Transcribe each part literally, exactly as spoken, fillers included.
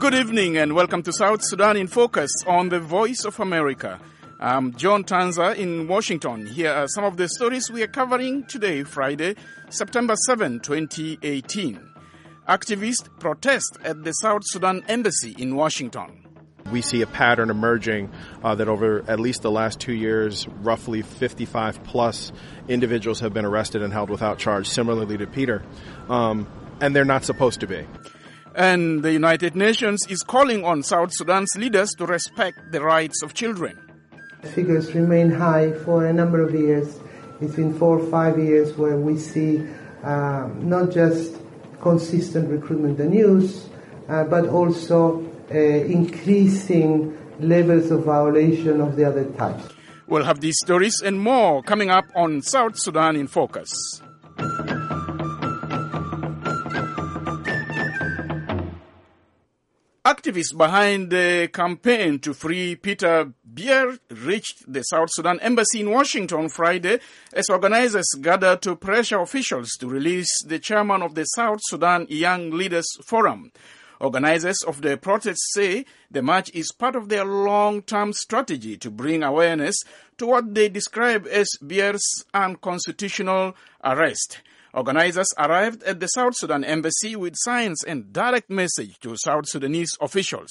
Good evening and welcome to South Sudan in Focus on the Voice of America. I'm John Tanza in Washington. Here are some of the stories we are covering today, Friday, September seventh, twenty eighteen. Activists protest at the South Sudan Embassy in Washington. We see a pattern emerging uh, that over at least the last two years, roughly fifty-five plus individuals have been arrested and held without charge, similarly to Peter. Um, and they're not supposed to be. And the United Nations is calling on South Sudan's leaders to respect the rights of children. Figures remain high for a number of years. It's been four or five years where we see uh, not just consistent recruitment and use, uh, but also uh, increasing levels of violation of the other types. We'll have these stories and more coming up on South Sudan in Focus. Activists behind the campaign to free Peter Bier reached the South Sudan Embassy in Washington Friday as organizers gathered to pressure officials to release the chairman of the South Sudan Young Leaders Forum. Organizers of the protest say the march is part of their long-term strategy to bring awareness to what they describe as Bier's unconstitutional arrest. Organizers arrived at the South Sudan Embassy with signs and direct message to South Sudanese officials.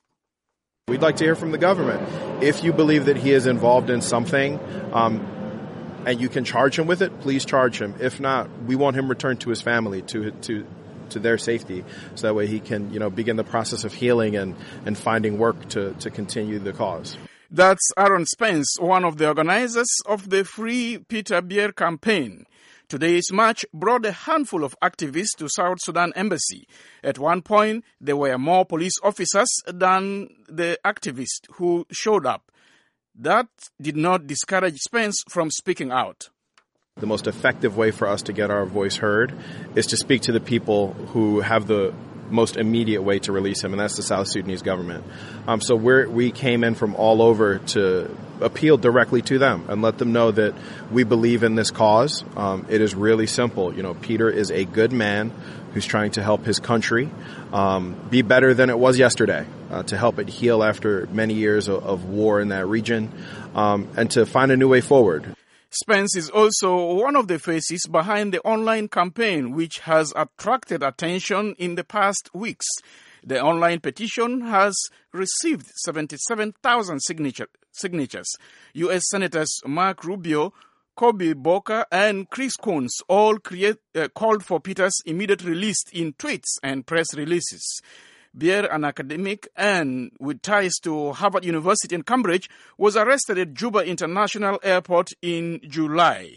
We'd like to hear from the government. If you believe that he is involved in something um, and you can charge him with it, please charge him. If not, we want him returned to his family, to to to their safety, so that way he can, you know, begin the process of healing and, and finding work to, to continue the cause. That's Aaron Spence, one of the organizers of the Free Peter Bier campaign. Today's march brought a handful of activists to South Sudan Embassy. At one point, there were more police officers than the activists who showed up. That did not discourage Spence from speaking out. The most effective way for us to get our voice heard is to speak to the people who have the most immediate way to release him, and that's the South Sudanese government. Um, so we're, we came in from all over to appeal directly to them and let them know that we believe in this cause. Um, it is really simple. You know, Peter is a good man who's trying to help his country um, be better than it was yesterday, uh, to help it heal after many years of, of war in that region, um, and to find a new way forward. Spence is also one of the faces behind the online campaign, which has attracted attention in the past weeks. The online petition has received seventy-seven thousand signature, signatures. U S Senators Mark Rubio, Cory Booker, and Chris Coons all create, uh, called for Peter's immediate release in tweets and press releases. Bier, an academic and with ties to Harvard University in Cambridge, was arrested at Juba International Airport in July.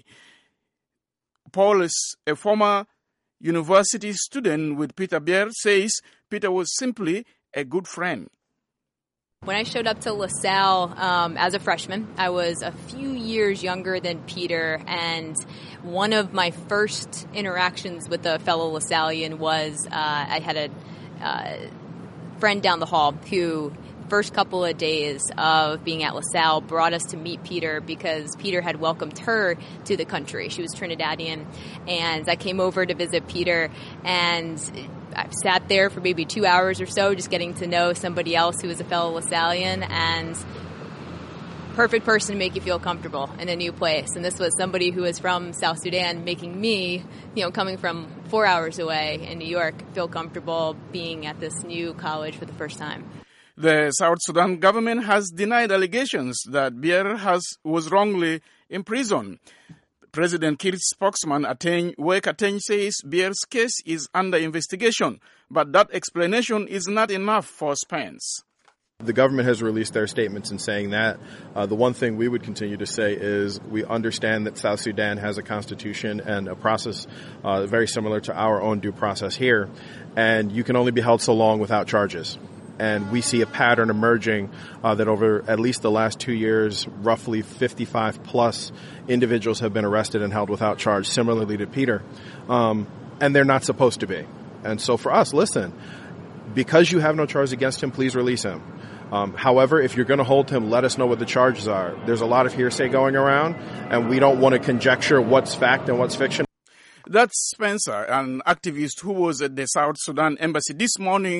Paul is a former university student with Peter Bier, says Peter was simply a good friend. When I showed up to LaSalle um, as a freshman, I was a few years younger than Peter, and one of my first interactions with a fellow LaSallian was uh, I had a uh, friend down the hall who, first couple of days of being at LaSalle, brought us to meet Peter because Peter had welcomed her to the country. She was Trinidadian, and I came over to visit Peter, and I sat there for maybe two hours or so just getting to know somebody else who was a fellow LaSallian, and perfect person to make you feel comfortable in a new place. And this was somebody who was from South Sudan, making me, you know, coming from four hours away in New York, feel comfortable being at this new college for the first time. The South Sudan government has denied allegations that Bier has was wrongly imprisoned. President Kiir's spokesman, Ateng Wek Ateng, says Bier's case is under investigation, but that explanation is not enough for Spence. The government has released their statements in saying that. Uh, the one thing we would continue to say is we understand that South Sudan has a constitution and a process uh, very similar to our own due process here, and you can only be held so long without charges. And we see a pattern emerging uh, that over at least the last two years, roughly fifty-five plus individuals have been arrested and held without charge, similarly to Peter. Um, and they're not supposed to be. And so for us, listen, because you have no charges against him, please release him. Um, however, if you're going to hold him, let us know what the charges are. There's a lot of hearsay going around, and we don't want to conjecture what's fact and what's fiction. That's Spencer, an activist who was at the South Sudan Embassy this morning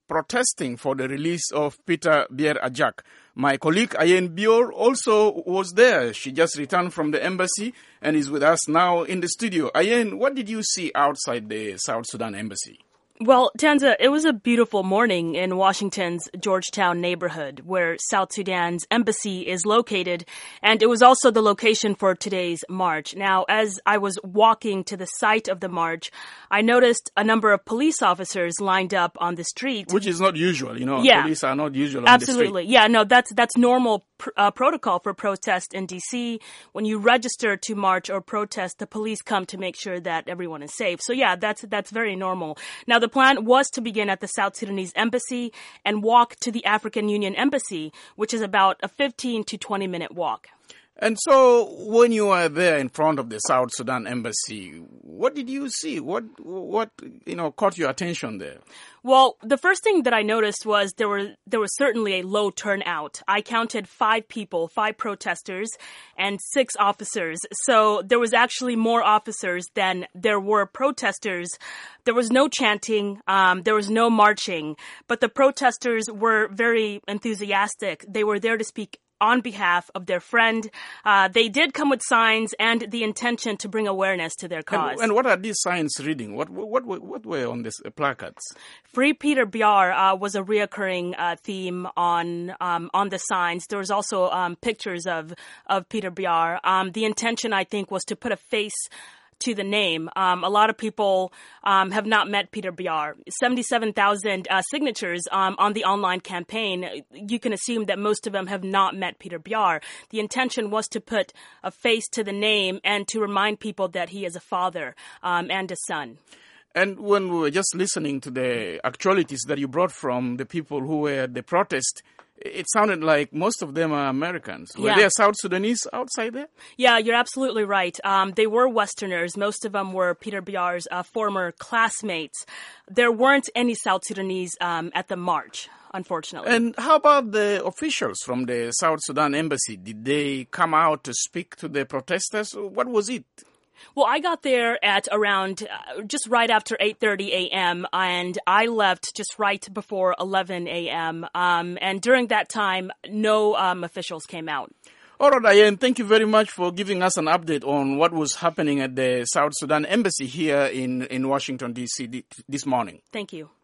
protesting for the release of Peter Bier-Ajak. My colleague Ayen Bior also was there. She just returned from the embassy and is with us now in the studio. Ayen, what did you see outside the South Sudan embassy? Well, Tanza, it was a beautiful morning in Washington's Georgetown neighborhood where South Sudan's embassy is located, and it was also the location for today's march. Now, as I was walking to the site of the march, I noticed a number of police officers lined up on the street. Which is not usual, you know. Yeah. Police are not usual on Absolutely. the street. Yeah, no, that's that's normal pr- uh, protocol for protest in D C. When you register to march or protest, the police come to make sure that everyone is safe. So yeah, that's that's very normal. Now, the plan was to begin at the South Sudanese embassy and walk to the African Union embassy, which is about a fifteen to twenty minute walk. And so when you were there in front of the South Sudan embassy, what did you see? What, what you know, caught your attention there? Well, the first thing that I noticed was there were there was certainly a low turnout. I counted five people, five protesters, and six officers. So there was actually more officers than there were protesters. There was no chanting. Um, there was no marching. But the protesters were very enthusiastic. They were there to speak on behalf of their friend. Uh, they did come with signs and the intention to bring awareness to their cause. And, and what are these signs reading? What what what, what were on these placards? Free Peter Biar uh, was a reoccurring uh, theme on um, on the signs. There was also um, pictures of of Peter Biar. Um, the intention, I think, was to put a face to the name. Um, a lot of people um, have not met Peter Biar. seventy-seven thousand uh, signatures um, on the online campaign. You can assume that most of them have not met Peter Biar. The intention was to put a face to the name and to remind people that he is a father um, and a son. And when we were just listening to the actualities that you brought from the people who were at the protest, it sounded like most of them are Americans. Were Yeah. there South Sudanese outside there? Yeah, you're absolutely right. Um, they were Westerners. Most of them were Peter Biar's uh, former classmates. There weren't any South Sudanese um, at the march, unfortunately. And how about the officials from the South Sudan embassy? Did they come out to speak to the protesters? What was it? Well, I got there at around uh, just right after eight thirty a.m. and I left just right before eleven a.m. Um, and during that time, no um, officials came out. All right, Ayen, thank you very much for giving us an update on what was happening at the South Sudan embassy here in, in Washington, D C this morning. Thank you.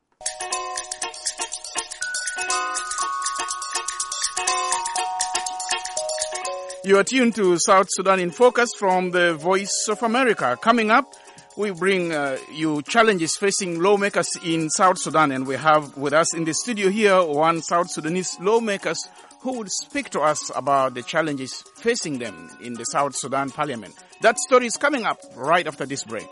You are tuned to South Sudan in Focus from the Voice of America. Coming up, we bring uh, you challenges facing lawmakers in South Sudan, and we have with us in the studio here one South Sudanese lawmakers who will speak to us about the challenges facing them in the South Sudan parliament. That story is coming up right after this break.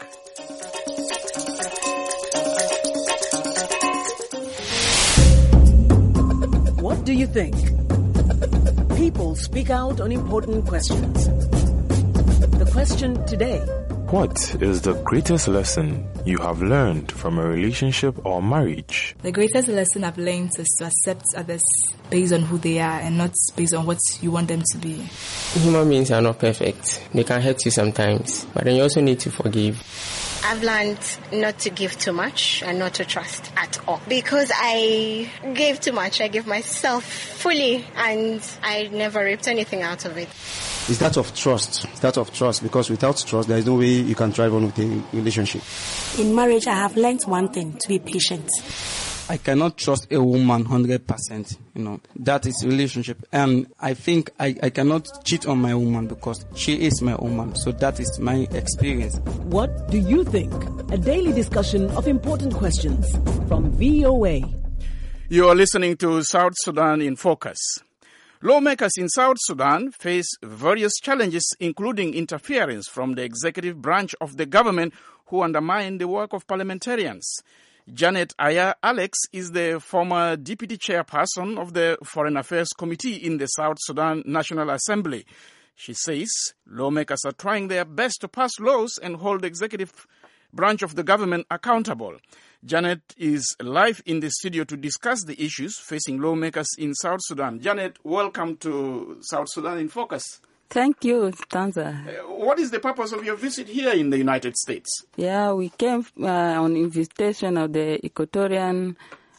What do you think? People speak out on important questions. The question today: what is the greatest lesson you have learned from a relationship or marriage? The greatest lesson I've learned is to accept others based on who they are and not based on what you want them to be. Human beings are not perfect. They can hurt you sometimes, but then you also need to forgive. I've learned not to give too much and not to trust at all. Because I gave too much, I gave myself fully and I never reaped anything out of it. It's that of trust. It's that of trust because without trust, there is no way you can thrive on with a relationship. In marriage, I have learned one thing, to be patient. I cannot trust a woman one hundred percent, you know, that is relationship. And I think I, I cannot cheat on my woman because she is my woman. So that is my experience. What do you think? A daily discussion of important questions from V O A. You are listening to South Sudan in Focus. Lawmakers in South Sudan face various challenges, including interference from the executive branch of the government who undermine the work of parliamentarians. Janet Aya Alex is the former deputy chairperson of the Foreign Affairs Committee in the South Sudan National Assembly. She says lawmakers are trying their best to pass laws and hold the executive branch of the government accountable. Janet is live in the studio to discuss the issues facing lawmakers in South Sudan. Janet, welcome to South Sudan in Focus. Thank you, Tanza. Uh, what is the purpose of your visit here in the United States? Yeah, we came uh, on invitation of the Equatorian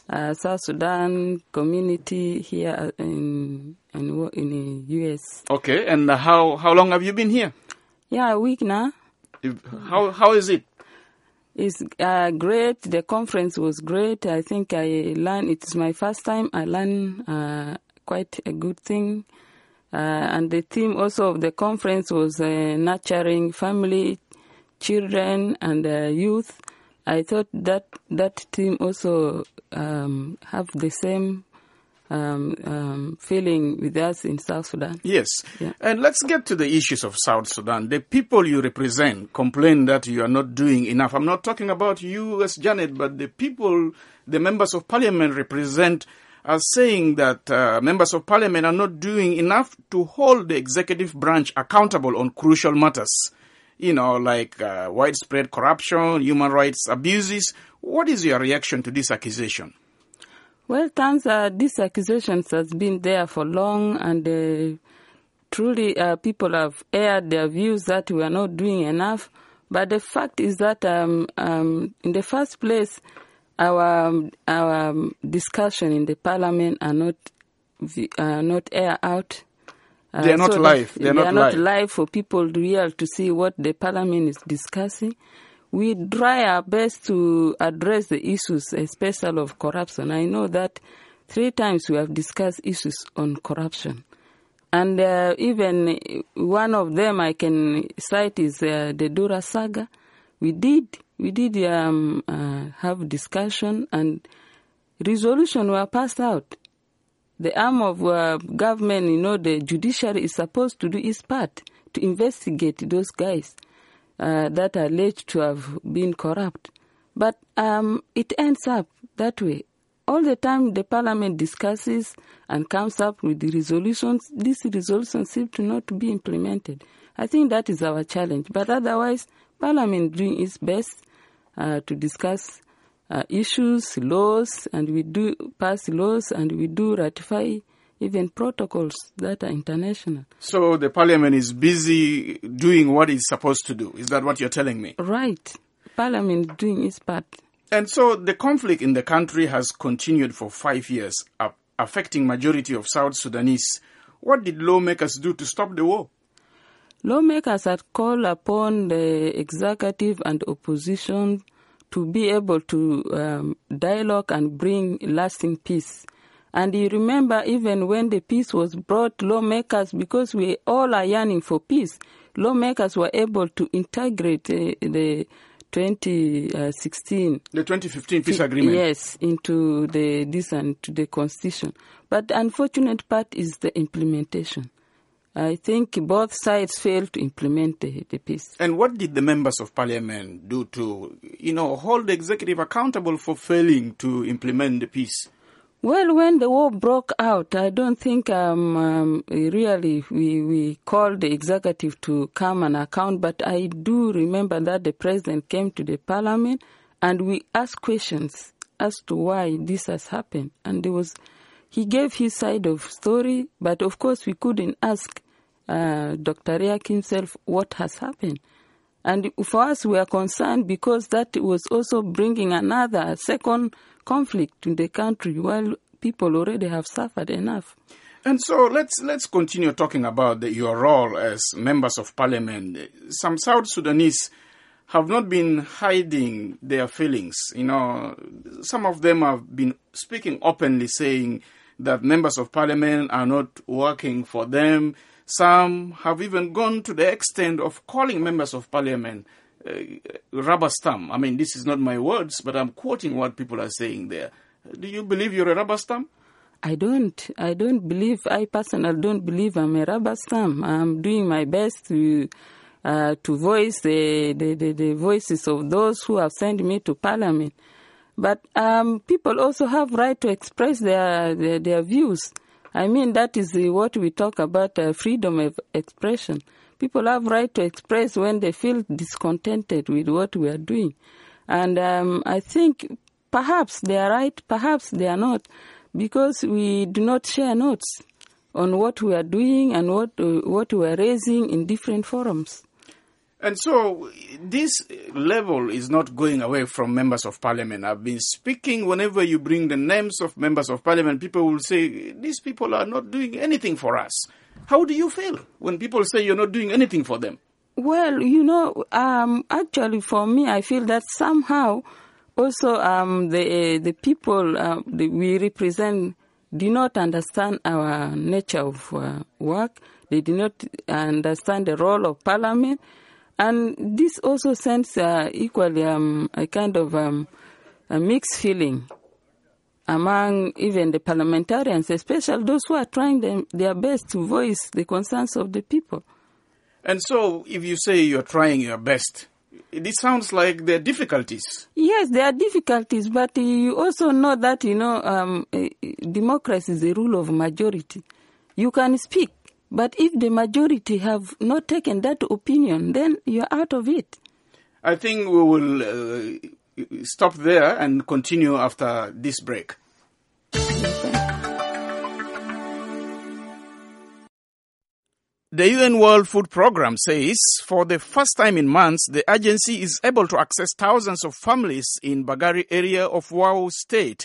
uh, South Sudan community here in in, in the U S. Okay, and how, how long have you been here? Yeah, a week now. How How is it? It's uh, great. The conference was great. I think I learned, it's my first time. I learned uh, quite a good thing. Uh, and the theme also of the conference was uh, nurturing family, children, and uh, youth. I thought that that theme also um, have the same um, um, feeling with us in South Sudan. Yes. Yeah. And let's get to the issues of South Sudan. The people you represent complain that you are not doing enough. I'm not talking about you as Janet, but the people, the members of parliament represent are saying that uh, members of parliament are not doing enough to hold the executive branch accountable on crucial matters, you know, like uh, widespread corruption, human rights abuses. What is your reaction to this accusation? Well, Tanza, these accusations has been there for long, and uh, truly uh, people have aired their views that we are not doing enough. But the fact is that um, um, in the first place, Our our discussion in the parliament are not uh, not air out. Uh, they are not so live. They are not, not live. live for people real to see what the parliament is discussing. We try our best to address the issues, especially of corruption. I know that three times we have discussed issues on corruption, and uh, even one of them I can cite is uh, the Dura saga. We did. We did um, uh, have discussion, and resolution were passed out. The arm of uh, government, you know, the judiciary is supposed to do its part to investigate those guys uh, that are alleged to have been corrupt. But um, it ends up that way. All the time the parliament discusses and comes up with the resolutions, these resolutions seem to not be implemented. I think that is our challenge. But otherwise, parliament doing its best Uh, to discuss uh, issues, laws, and we do pass laws, and we do ratify even protocols that are international. So the parliament is busy doing what it's supposed to do. Is that what you're telling me? Right. Parliament doing its part. And so the conflict in the country has continued for five years, uh, affecting majority of South Sudanese. What did lawmakers do to stop the war? Lawmakers had called upon the executive and opposition to be able to um, dialogue and bring lasting peace. And you remember, even when the peace was brought, lawmakers, because we all are yearning for peace, lawmakers were able to integrate uh, the twenty sixteen... The twenty fifteen peace agreement. Yes, into the this and to the constitution. But the unfortunate part is the implementation. I think both sides failed to implement the, the peace. And what did the members of parliament do to, you know, hold the executive accountable for failing to implement the peace? Well, when the war broke out, I don't think um, um, really we, we called the executive to come and account, but I do remember that the president came to the parliament and we asked questions as to why this has happened. And there was, he gave his side of story, but of course we couldn't ask uh, Doctor Riek himself what has happened. And for us, we are concerned because that was also bringing another second conflict in the country while people already have suffered enough. And so let's let's continue talking about the, your role as members of parliament. Some South Sudanese have not been hiding their feelings. You know, some of them have been speaking openly, saying that members of parliament are not working for them. Some have even gone to the extent of calling members of parliament uh, rubber stamp. I mean, this is not my words, but I'm quoting what people are saying there. Do you believe you're a rubber stamp? I don't. I don't believe, I personally don't believe I'm a rubber stamp. I'm doing my best to uh, to voice the, the, the, the voices of those who have sent me to parliament. But um, people also have right to express their, their, their views. I mean, that is what we talk about, uh, freedom of expression. People have right to express when they feel discontented with what we are doing. And um, I think perhaps they are right, perhaps they are not, because we do not share notes on what we are doing and what uh, what we are raising in different forums. And so this level is not going away from members of parliament. I've been speaking, whenever you bring the names of members of parliament, people will say, these people are not doing anything for us. How do you feel when people say you're not doing anything for them? Well, you know, um, actually for me, I feel that somehow also um, the the people uh, the, we represent do not understand our nature of uh, work. They do not understand the role of parliament. And this also sends uh, equally um, a kind of um, a mixed feeling among even the parliamentarians, especially those who are trying them, their best to voice the concerns of the people. And so if you say you're trying your best, it sounds like there are difficulties. Yes, there are difficulties, but you also know that, you know, um, democracy is the rule of majority. You can speak. But if the majority have not taken that opinion, then you're out of it. I think we will uh, stop there and continue after this break. The U N World Food Programme says for the first time in months, the agency is able to access thousands of families in Bagari area of Wau State.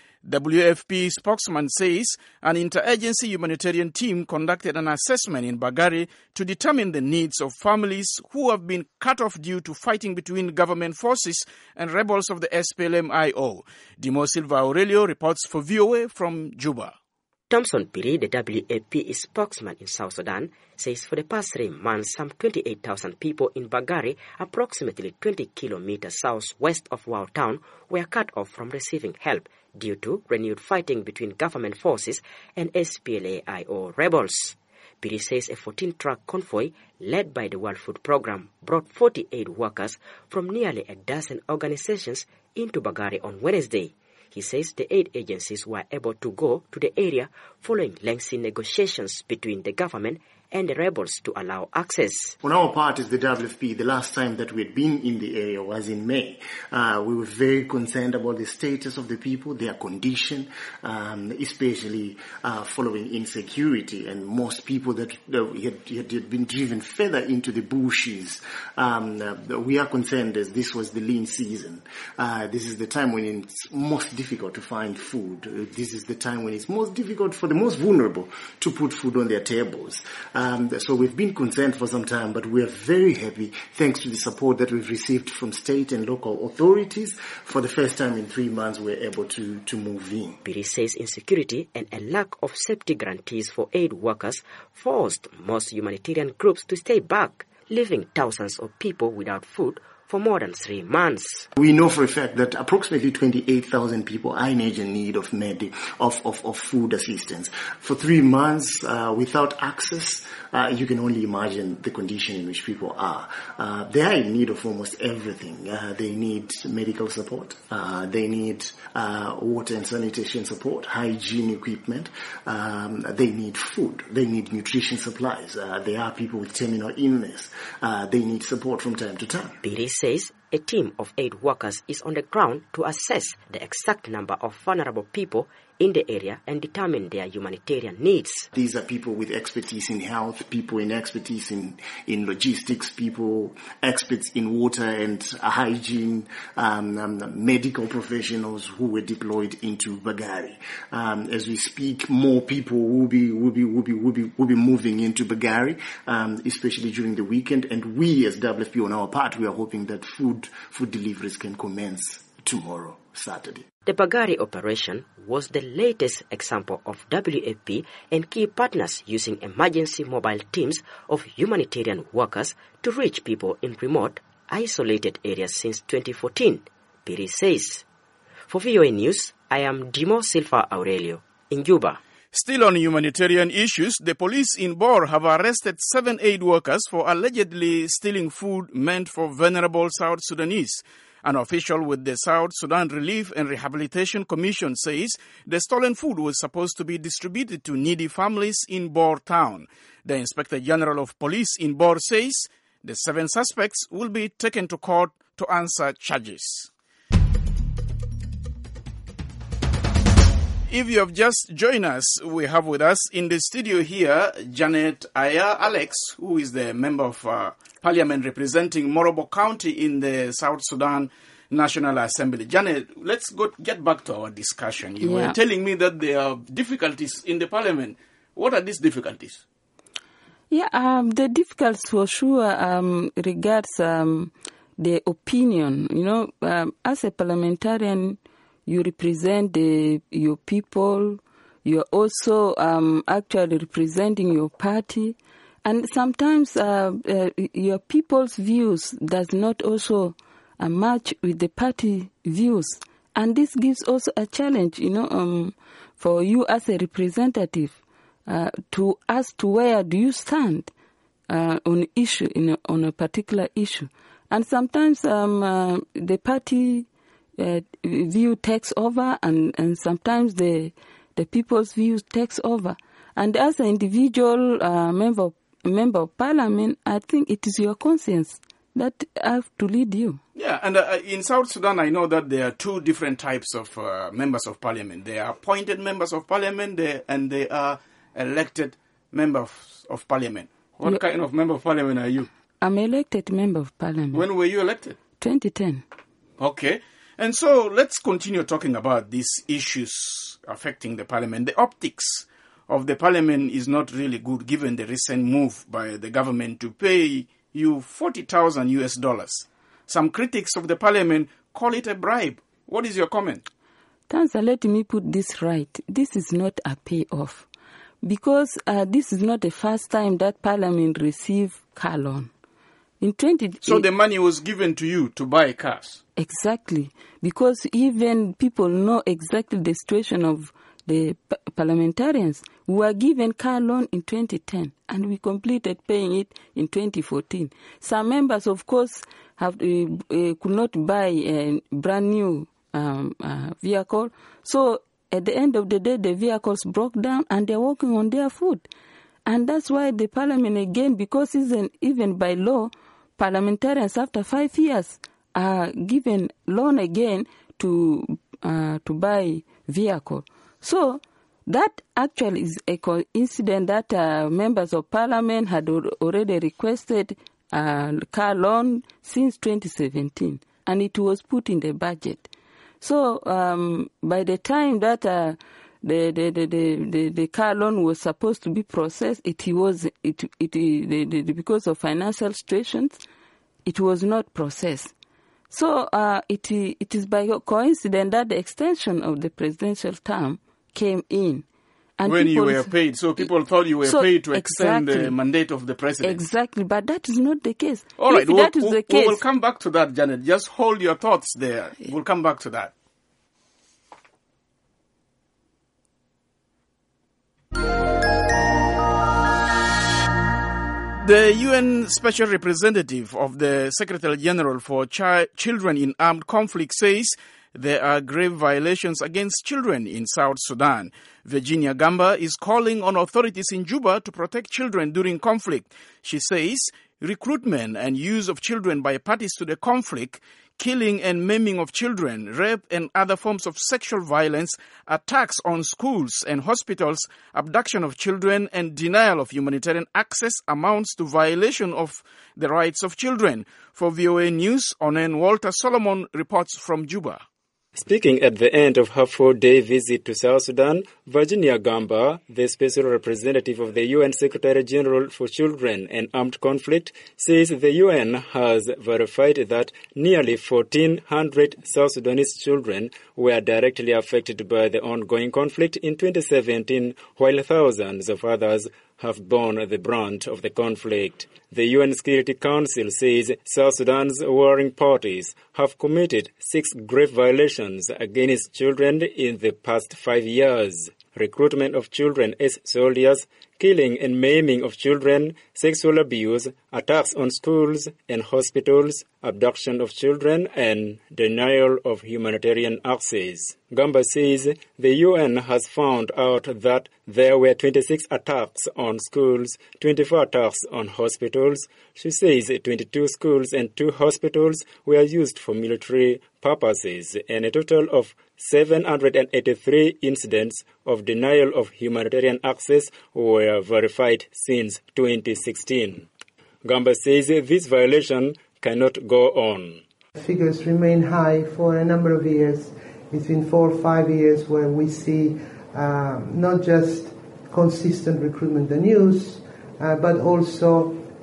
W F P spokesman says an interagency humanitarian team conducted an assessment in Bagari to determine the needs of families who have been cut off due to fighting between government forces and rebels of the S P L M I O. Dimo Silva Aurelio reports for V O A from Juba. Thompson Piri, the W F P spokesman in South Sudan, says for the past three months, some twenty-eight thousand people in Bagari, approximately twenty kilometers southwest of Wau town, were cut off from receiving help due to renewed fighting between government forces and S P L A I O rebels. Piri says a fourteen-truck convoy led by the World Food Programme brought forty-eight workers from nearly a dozen organizations into Bagari on Wednesday. He says the aid agencies were able to go to the area following lengthy negotiations between the government and the rebels to allow access. On our part as the W F P, the last time that we had been in the area was in May. Uh, we were very concerned about the status of the people, their condition, um, especially uh, following insecurity, and most people that uh, had, had been driven further into the bushes. Um, uh, we are concerned as this was the lean season. Uh, this is the time when it's most difficult to find food. Uh, this is the time when it's most difficult for the most vulnerable to put food on their tables. Um, so we've been concerned for some time, but we are very happy thanks to the support that we've received from state and local authorities. For the first time in three months, we're able to, to move in. Piri says insecurity and a lack of safety guarantees for aid workers forced most humanitarian groups to stay back, leaving thousands of people without food for more than three months. We know for a fact that approximately twenty-eight thousand people are in urgent need of med- of, of, of food assistance. For three months, uh, without access, uh, you can only imagine the condition in which people are. Uh, they are in need of almost everything. Uh, they need medical support. Uh, they need uh, water and sanitation support, hygiene equipment. Um, they need food. They need nutrition supplies. Uh, there are people with terminal illness. Uh, they need support from time to time. Piri says a team of aid workers is on the ground to assess the exact number of vulnerable people in the area and determine their humanitarian needs. These are people with expertise in health, people in expertise in, in logistics, people experts in water and hygiene, um, um, medical professionals who were deployed into Bagari. Um, as we speak, more people will be will be will be will be will be moving into Bagari, um, especially during the weekend. And we, as W F P, on our part, we are hoping that food food deliveries can commence tomorrow, Saturday. The Bagari operation was the latest example of W F P and key partners using emergency mobile teams of humanitarian workers to reach people in remote, isolated areas since twenty fourteen, Piri says. For V O A News, I am Dimo Silva Aurelio in Juba. Still on humanitarian issues, the police in Bor have arrested seven aid workers for allegedly stealing food meant for vulnerable South Sudanese. An official with the South Sudan Relief and Rehabilitation Commission says the stolen food was supposed to be distributed to needy families in Bor town. The Inspector General of Police in Bor says the seven suspects will be taken to court to answer charges. If you have just joined us, we have with us in the studio here Janet Aya Alex, who is the member of uh, parliament representing Morobo County in the South Sudan National Assembly. Janet, let's go get back to our discussion. You yeah. were telling me that there are difficulties in the parliament. What are these difficulties? Yeah, um, the difficulties for sure um, regards um, the opinion. You know, um, as a parliamentarian, you represent the, your people. You are also um, actually representing your party, and sometimes uh, uh, your people's views does not also uh, match with the party views, and this gives also a challenge. You know, um, for you as a representative uh, to ask to where do you stand uh, on issue in a, on a particular issue, and sometimes um, uh, the party. Uh, view takes over, and, and sometimes the the people's views takes over. And as an individual uh, member member of parliament, I think it is your conscience that have to lead you. Yeah, and uh, in South Sudan, I know that there are two different types of uh, members of parliament. They are appointed members of parliament, they, and they are elected members of parliament. What you, kind of member of parliament are you? I'm elected member of parliament. When were you elected? twenty ten. Okay. And so let's continue talking about these issues affecting the parliament. The optics of the parliament is not really good given the recent move by the government to pay you forty thousand U S dollars. Some critics of the parliament call it a bribe. What is your comment? Tanza, let me put this right. This is not a payoff because uh, this is not the first time that parliament received car loan. In twenty So the money was given to you to buy cars? Exactly, because even people know exactly the situation of the p- parliamentarians who were given car loan in twenty ten, and we completed paying it in twenty fourteen. Some members, of course, have uh, uh, could not buy a brand new um, uh, vehicle, so at the end of the day, the vehicles broke down and they're working on their food. And that's why the parliament, again, because even, even by law, parliamentarians after five years are given loan again to uh, to buy vehicle. So that actually is a coincidence that uh, members of parliament had already requested uh, car loan since twenty seventeen, and it was put in the budget. So um, by the time that uh, the, the, the, the, the car loan was supposed to be processed, it was it it, it the, the, because of financial situations, it was not processed. So uh, it it is by coincidence that the extension of the presidential term came in. And when you were paid, so people thought you were so paid to extend exactly, the mandate of the president. Exactly, but that is not the case. All right, if we'll, that is we'll, the case, we will come back to that, Janet. Just hold your thoughts there. We'll come back to that. The U N Special Representative of the Secretary General for Ch- Children in Armed Conflict says there are grave violations against children in South Sudan. Virginia Gamba is calling on authorities in Juba to protect children during conflict. She says recruitment and use of children by parties to the conflict, killing and maiming of children, rape and other forms of sexual violence, attacks on schools and hospitals, abduction of children, and denial of humanitarian access amounts to violation of the rights of children. For V O A News, Onen Walter Solomon reports from Juba. Speaking at the end of her four-day visit to South Sudan, Virginia Gamba, the special representative of the U N Secretary General for Children and Armed Conflict, says the U N has verified that nearly fourteen hundred South Sudanese children were directly affected by the ongoing conflict in twenty seventeen, while thousands of others have borne the brunt of the conflict. The U N Security Council says South Sudan's warring parties have committed six grave violations against children in the past five years. Recruitment of children as soldiers, killing and maiming of children, sexual abuse, attacks on schools and hospitals, abduction of children, and denial of humanitarian access. Gamba says the U N has found out that there were twenty-six attacks on schools, twenty-four attacks on hospitals. She says twenty-two schools and two hospitals were used for military purposes, and a total of seven hundred eighty-three incidents of denial of humanitarian access were verified since twenty sixteen. Gamba says this violation cannot go on. Figures remain high for a number of years. It's been four or five years where we see uh, not just consistent recruitment and use, uh, but also uh,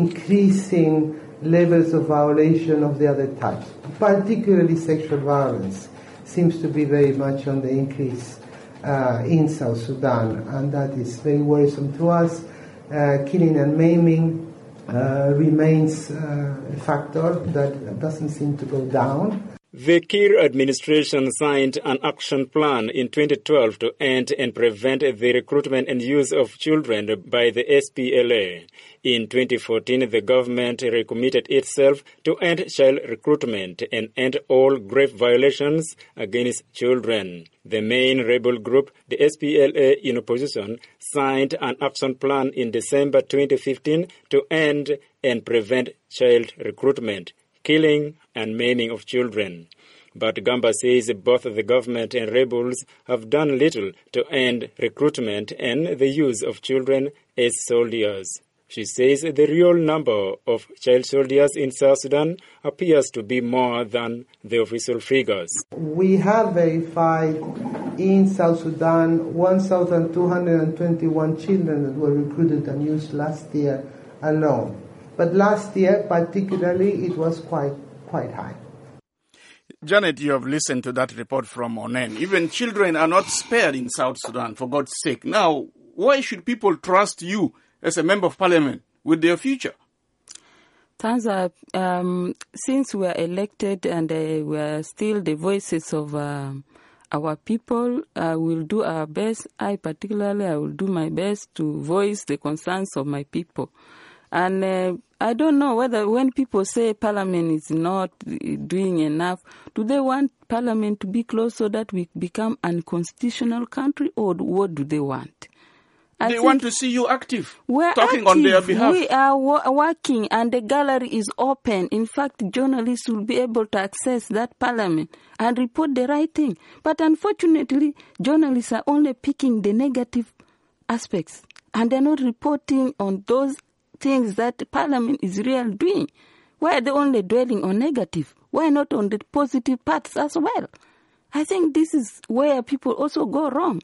increasing levels of violation of the other types, particularly sexual violence seems to be very much on the increase uh, in South Sudan, and that is very worrisome to us. Uh, killing and maiming uh, remains uh, a factor that doesn't seem to go down. The Kiir administration signed an action plan in twenty twelve to end and prevent the recruitment and use of children by the S P L A. In twenty fourteen, the government recommitted itself to end child recruitment and end all grave violations against children. The main rebel group, the S P L A in opposition, signed an action plan in December twenty fifteen to end and prevent child recruitment, killing and maiming of children. But Gamba says both the government and rebels have done little to end recruitment and the use of children as soldiers. She says the real number of child soldiers in South Sudan appears to be more than the official figures. We have verified in South Sudan one thousand two hundred twenty-one children that were recruited and used last year alone. But last year, particularly, it was quite quite high. Janet, you have listened to that report from Onen. Even children are not spared in South Sudan, for God's sake. Now, why should people trust you as a member of parliament with their future? Tanza, um, since we are elected and uh, we are still the voices of uh, our people, uh, we'll do our best. I particularly, I will do my best to voice the concerns of my people. And uh, I don't know whether when people say Parliament is not doing enough, do they want Parliament to be closed so that we become an unconstitutional country, or what do they want? I they want to see you active, we're talking active. on their behalf. We are wo- working and the gallery is open. In fact, journalists will be able to access that Parliament and report the right thing. But unfortunately, journalists are only picking the negative aspects and they're not reporting on those things that Parliament is really doing. Why are they only dwelling on negative? Why not on the positive parts as well? I think this is where people also go wrong.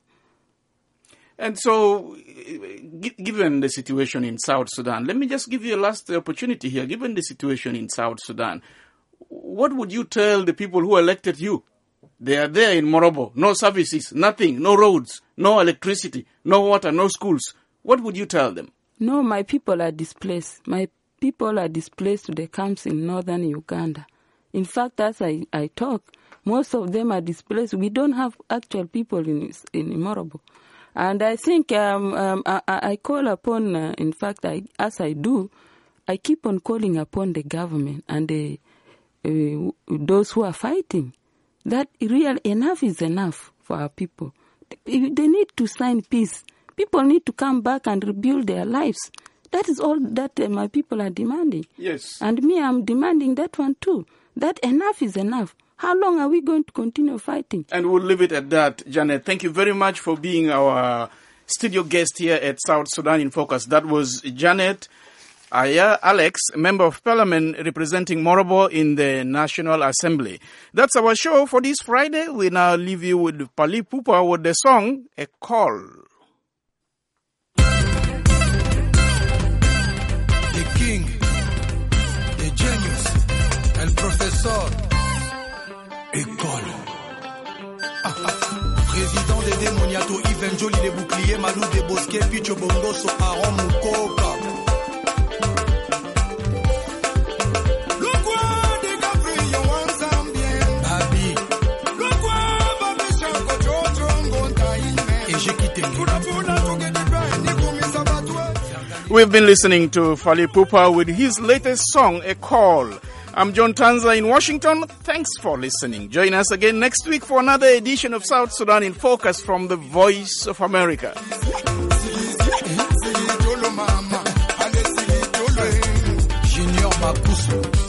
And so, g- given the situation in South Sudan, let me just give you a last opportunity here. Given the situation in South Sudan, what would you tell the people who elected you? They are there in Morobo, no services, nothing, no roads, no electricity, no water, no schools. What would you tell them? No, my people are displaced. My people are displaced to the camps in northern Uganda. In fact, as I, I talk, most of them are displaced. We don't have actual people in in Morobo. And I think um, um, I, I call upon, uh, in fact, I, as I do, I keep on calling upon the government and the, uh, those who are fighting that real enough is enough for our people. They need to sign peace. People need to come back and rebuild their lives. That is all that uh, my people are demanding. Yes. And me, I'm demanding that one too. That enough is enough. How long are we going to continue fighting? And we'll leave it at that. Janet, thank you very much for being our studio guest here at South Sudan in Focus. That was Janet Aya Alex, Member of Parliament representing Morobo in the National Assembly. That's our show for this Friday. We now leave you with Pali Pupa with the song, A Call. The king, the genius, el professor. École. Ah, ah. Président des démoniato, Yves Njoli des boucliers, Malou des bosquets, Picho Bongoso, Aaron Mukoka. Le quoi des cafés, yon ensemble bien. Babi. Le quoi, babi, chanko, chocho, ngonta, ime. Et j'ai quitté. Kuna puna, toge di brain, ni kumisa We've been listening to Fally Ipupa with his latest song, A Call. I'm John Tanza in Washington. Thanks for listening. Join us again next week for another edition of South Sudan in Focus from the Voice of America. Junior Makusu.